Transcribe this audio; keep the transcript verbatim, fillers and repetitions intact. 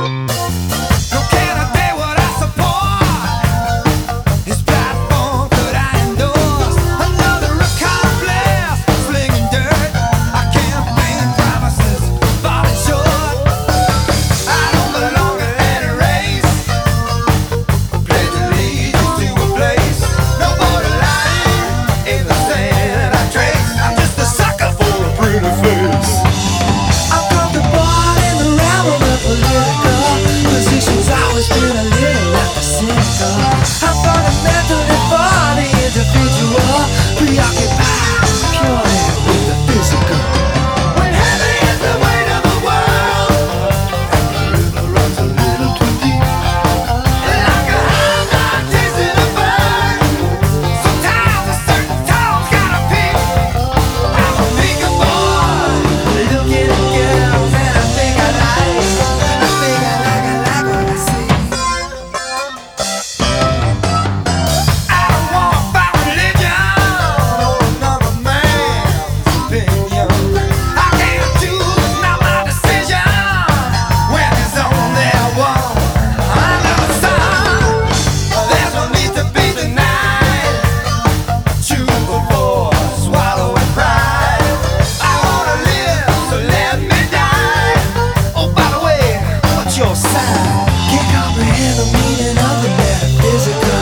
Nor can I tell what I support. This platform could I endorse another accomplice flinging dirt? I campaign promises falling short. I don't belong in any race. Pledge allegiance to a place. No borderline in the sand I trace. I'm just a sucker for a pretty face. I'm comfortable in the realm of the political. Position's always been a little left cynical. I'm fundamentally for the individual, preoccupied purely with the physical. When heavy is the weight of the world, and the river runs a little too deep, like a high blood chasing a bird. Sometimes a certain tone's gotta peak. I'm a bigger boy, looking at girls, and I think I like, I think I like, I like what I see. I don't wanna fight religion or another man's opinion. I can't choose, it's not my decision. When there's only one under the sun, there's no need to be denied. Choose before swallowing pride. I wanna live, so let me die. Oh, by the way, what's your sign? Can't comprehend the meaning of the metaphysical.